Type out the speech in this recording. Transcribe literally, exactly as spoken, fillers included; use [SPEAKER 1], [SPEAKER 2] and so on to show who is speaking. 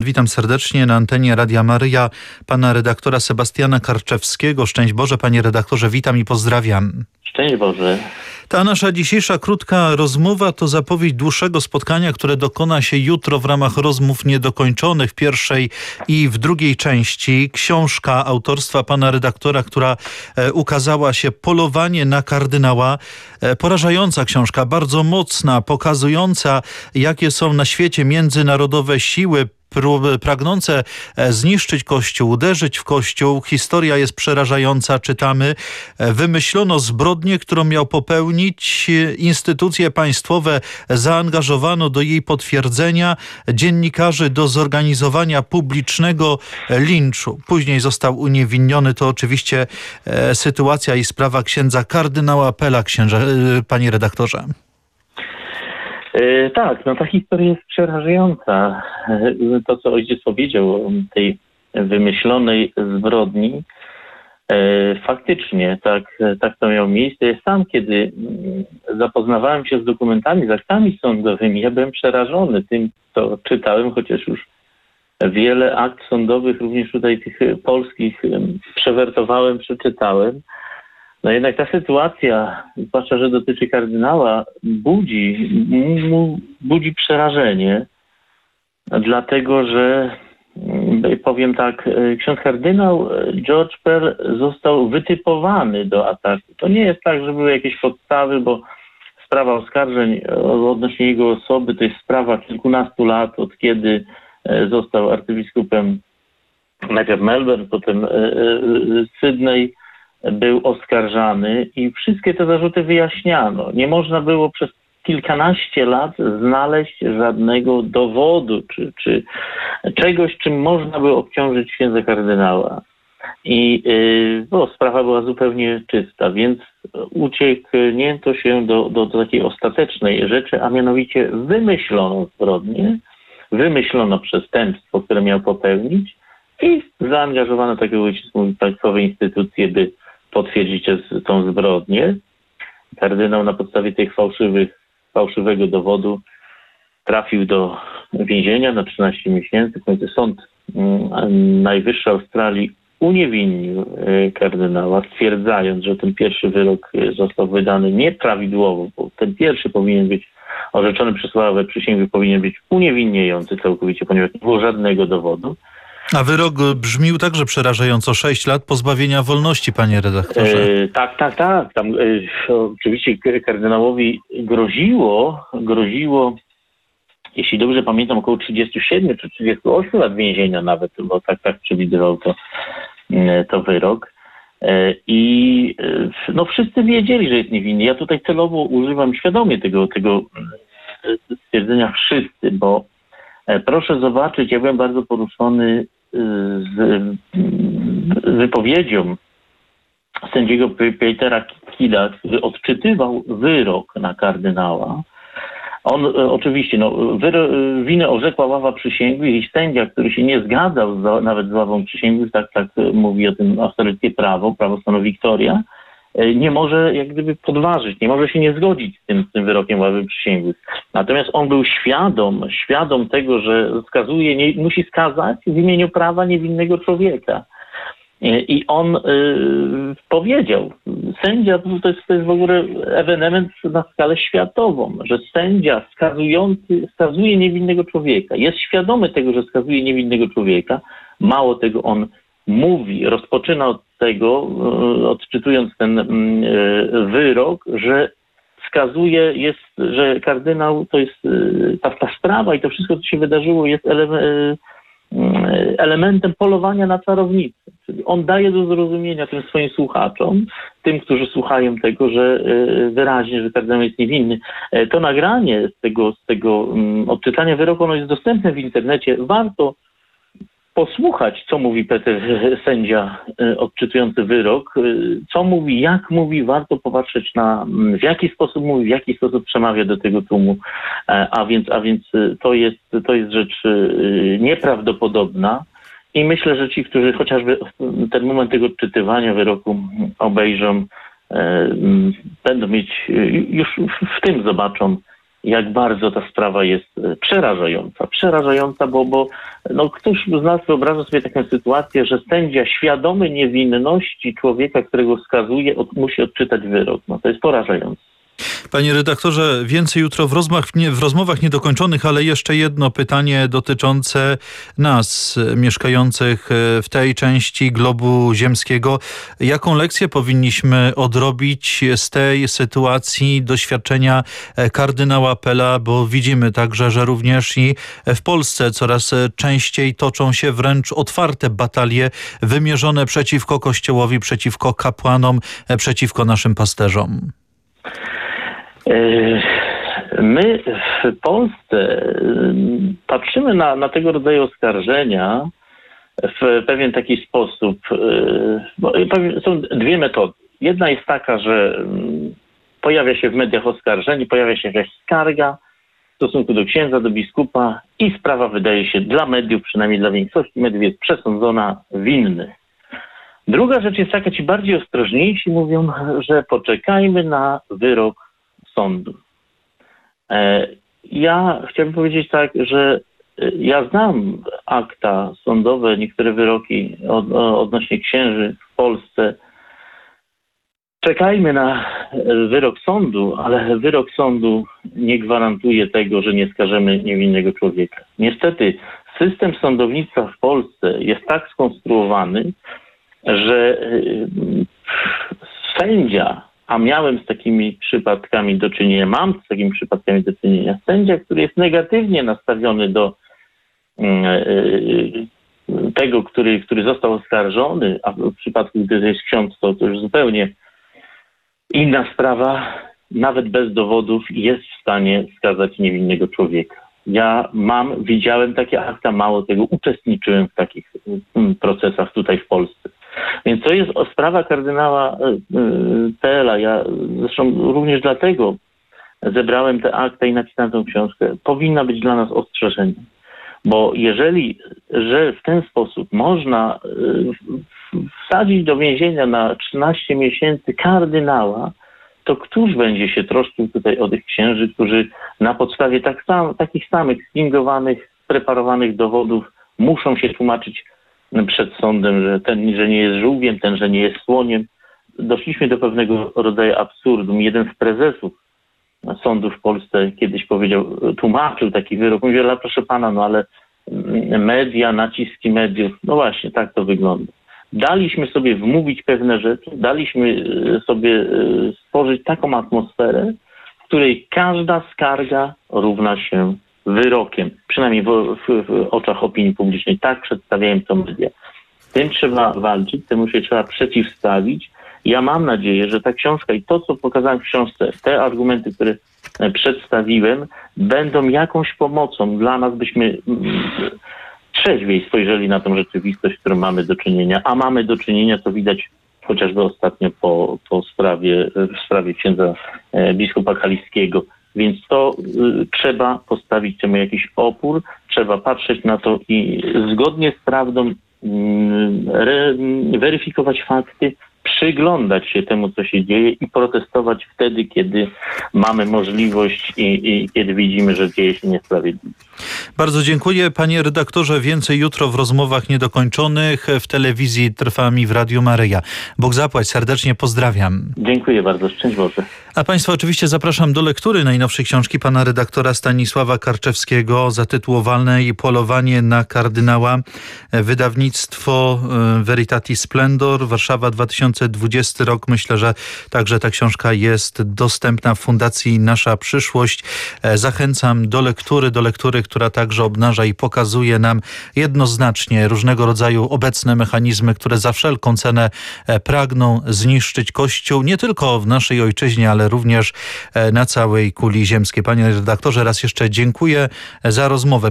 [SPEAKER 1] Witam serdecznie na antenie Radia Maryja pana redaktora Sebastiana Karczewskiego. Szczęść Boże, panie redaktorze, witam i pozdrawiam.
[SPEAKER 2] Szczęść Boże.
[SPEAKER 1] Ta nasza dzisiejsza krótka rozmowa to zapowiedź dłuższego spotkania, które dokona się jutro w ramach rozmów niedokończonych w pierwszej i w drugiej części. Książka autorstwa pana redaktora, która e, ukazała się, Polowanie na kardynała. E, porażająca książka, bardzo mocna, pokazująca, jakie są na świecie międzynarodowe siły pragnące zniszczyć Kościół, uderzyć w Kościół. Historia jest przerażająca, czytamy. Wymyślono zbrodnię, którą miał popełnić. Instytucje państwowe zaangażowano do jej potwierdzenia. Dziennikarzy do zorganizowania publicznego linczu. Później został uniewinniony. To oczywiście sytuacja i sprawa księdza kardynała Pella, księża, panie redaktorze.
[SPEAKER 2] E, tak, no ta historia jest przerażająca. E, to, co ojciec powiedział o tej wymyślonej zbrodni, e, faktycznie tak, tak to miało miejsce. Ja sam, kiedy zapoznawałem się z dokumentami, z aktami sądowymi, ja byłem przerażony tym, co czytałem, chociaż już wiele akt sądowych, również tutaj tych polskich, przewertowałem, przeczytałem. No jednak ta sytuacja, zwłaszcza że dotyczy kardynała, budzi, budzi przerażenie, dlatego że, powiem tak, ksiądz kardynał George Pell został wytypowany do ataku. To nie jest tak, że były jakieś podstawy, bo sprawa oskarżeń odnośnie jego osoby to jest sprawa kilkunastu lat, od kiedy został arcybiskupem najpierw Melbourne, potem Sydney, był oskarżany i wszystkie te zarzuty wyjaśniano. Nie można było przez kilkanaście lat znaleźć żadnego dowodu, czy, czy czegoś, czym można by obciążyć księdza kardynała. I yy, bo sprawa była zupełnie czysta, więc ucieknięto się do, do, do takiej ostatecznej rzeczy, a mianowicie wymyślono zbrodnię, wymyślono przestępstwo, które miał popełnić i zaangażowano, tak jak ojciec mówi, państwowe instytucje, by potwierdzić tą zbrodnię. Kardynał na podstawie tych fałszywych, fałszywego dowodu trafił do więzienia na trzynaście miesięcy. W końcu sąd mm, najwyższy Australii uniewinnił y, kardynała, stwierdzając, że ten pierwszy wyrok został wydany nieprawidłowo, bo ten pierwszy powinien być orzeczony przez ławę przysięgłych, powinien być uniewinniający całkowicie, ponieważ nie było żadnego dowodu.
[SPEAKER 1] A wyrok brzmił także przerażająco. Sześć lat pozbawienia wolności, panie redaktorze.
[SPEAKER 2] E, tak, tak, tak. Tam e, oczywiście kardynałowi groziło, groziło, jeśli dobrze pamiętam, około trzydziestu siedmiu czy trzydziestu ośmiu lat więzienia nawet, bo tak, tak przewidywał to, e, to wyrok. E, I e, no wszyscy wiedzieli, że jest niewinny. Ja tutaj celowo używam świadomie tego, tego stwierdzenia wszyscy, bo e, proszę zobaczyć, ja byłem bardzo poruszony z wypowiedzią sędziego Petera Kida, który odczytywał wyrok na kardynała. On oczywiście, no, wyro- winę orzekła ława przysięgłych i sędzia, który się nie zgadzał z, nawet z ławą przysięgłych, tak, tak mówi o tym australijskie prawo, prawo stanu Wiktoria, nie może jak gdyby podważyć, nie może się nie zgodzić z tym, z tym wyrokiem ławy przysięgłych. Natomiast on był świadom, świadom tego, że skazuje, nie, musi skazać w imieniu prawa niewinnego człowieka. I on y, powiedział, sędzia, to jest, to jest w ogóle ewenement na skalę światową, że sędzia skazujący, skazuje niewinnego człowieka. Jest świadomy tego, że skazuje niewinnego człowieka. Mało tego, on mówi, rozpoczyna od tego, odczytując ten wyrok, że wskazuje, jest, że kardynał to jest ta, ta sprawa i to wszystko, co się wydarzyło, jest ele- elementem polowania na czarownicę. Czyli on daje do zrozumienia tym swoim słuchaczom, tym, którzy słuchają tego, że wyraźnie, że kardynał jest niewinny. To nagranie z tego, z tego odczytania wyroku, ono jest dostępne w internecie. Warto posłuchać, co mówi Peter, sędzia odczytujący wyrok, co mówi, jak mówi, warto popatrzeć na, w jaki sposób mówi, w jaki sposób przemawia do tego tłumu, a więc, a więc to jest, to jest rzecz nieprawdopodobna i myślę, że ci, którzy chociażby ten moment tego odczytywania wyroku obejrzą, będą mieć, już w tym zobaczą jak bardzo ta sprawa jest przerażająca. Przerażająca, bo, bo no, ktoś z nas wyobraża sobie taką sytuację, że sędzia świadomy niewinności człowieka, którego skazuje, od, musi odczytać wyrok. No to jest porażające.
[SPEAKER 1] Panie redaktorze, więcej jutro w rozmowach, nie, w rozmowach niedokończonych, ale jeszcze jedno pytanie dotyczące nas, mieszkających w tej części globu ziemskiego. Jaką lekcję powinniśmy odrobić z tej sytuacji doświadczenia kardynała Pella, bo widzimy także, że również i w Polsce coraz częściej toczą się wręcz otwarte batalie wymierzone przeciwko Kościołowi, przeciwko kapłanom, przeciwko naszym pasterzom.
[SPEAKER 2] My w Polsce patrzymy na, na tego rodzaju oskarżenia w pewien taki sposób. Bo są dwie metody. Jedna jest taka, że pojawia się w mediach oskarżenie, pojawia się jakaś skarga w stosunku do księdza, do biskupa i sprawa wydaje się dla mediów, przynajmniej dla większości mediów, jest przesądzona winny. Druga rzecz jest taka, ci bardziej ostrożniejsi mówią, że poczekajmy na wyrok sądu. Ja chciałbym powiedzieć tak, że ja znam akta sądowe, niektóre wyroki od, odnośnie księży w Polsce. Czekajmy na wyrok sądu, ale wyrok sądu nie gwarantuje tego, że nie skażemy niewinnego człowieka. Niestety system sądownictwa w Polsce jest tak skonstruowany, że sędzia, a miałem z takimi przypadkami do czynienia, mam z takimi przypadkami do czynienia, sędzia, który jest negatywnie nastawiony do tego, który, który został oskarżony, a w przypadku, gdy to jest ksiądz, to, to już zupełnie inna sprawa, nawet bez dowodów jest w stanie skazać niewinnego człowieka. Ja mam, widziałem takie akta, mało tego, uczestniczyłem w takich procesach tutaj w Polsce. Więc to jest sprawa kardynała Pella. Ja zresztą również dlatego zebrałem te akta i napisałem tę książkę. Powinna być dla nas ostrzeżeniem. Bo jeżeli, że w ten sposób można wsadzić do więzienia na trzynaście miesięcy kardynała, to któż będzie się troszczył tutaj o tych księży, którzy na podstawie tak sam, takich samych sfingowanych, preparowanych dowodów muszą się tłumaczyć przed sądem, że ten, że nie jest żółwiem, ten, że nie jest słoniem. Doszliśmy do pewnego rodzaju absurdum. Jeden z prezesów sądu w Polsce kiedyś powiedział, tłumaczył taki wyrok. Mówił, ale proszę pana, no ale media, naciski mediów, no właśnie, tak to wygląda. Daliśmy sobie wmówić pewne rzeczy, daliśmy sobie stworzyć taką atmosferę, w której każda skarga równa się wyrokiem, przynajmniej w, w, w oczach opinii publicznej. Tak przedstawiają to media. Z tym trzeba walczyć, temu się trzeba przeciwstawić. Ja mam nadzieję, że ta książka i to, co pokazałem w książce, te argumenty, które przedstawiłem, będą jakąś pomocą dla nas, byśmy trzeźwiej spojrzeli na tę rzeczywistość, z którą mamy do czynienia. A mamy do czynienia, co widać chociażby ostatnio po, po sprawie, w sprawie księdza biskupa Kaliskiego. Więc to y, trzeba postawić temu jakiś opór, trzeba patrzeć na to i zgodnie z prawdą y, re, weryfikować fakty, przyglądać się temu, co się dzieje i protestować wtedy, kiedy mamy możliwość i, i kiedy widzimy, że dzieje się niesprawiedliwie.
[SPEAKER 1] Bardzo dziękuję, panie redaktorze. Więcej jutro w rozmowach niedokończonych. W telewizji Trwa mi w Radiu Maryja. Bóg zapłać, serdecznie pozdrawiam.
[SPEAKER 2] Dziękuję bardzo, szczęść Boże.
[SPEAKER 1] A państwa oczywiście zapraszam do lektury najnowszej książki pana redaktora Stanisława Karczewskiego zatytułowanej Polowanie na kardynała. Wydawnictwo Veritatis Splendor, Warszawa dwa tysiące dwudziesty rok. Myślę, że także ta książka jest dostępna w Fundacji Nasza Przyszłość. Zachęcam do lektury, do lektury, która także obnaża i pokazuje nam jednoznacznie różnego rodzaju obecne mechanizmy, które za wszelką cenę pragną zniszczyć Kościół, nie tylko w naszej ojczyźnie, ale również na całej kuli ziemskiej. Panie redaktorze, raz jeszcze dziękuję za rozmowę.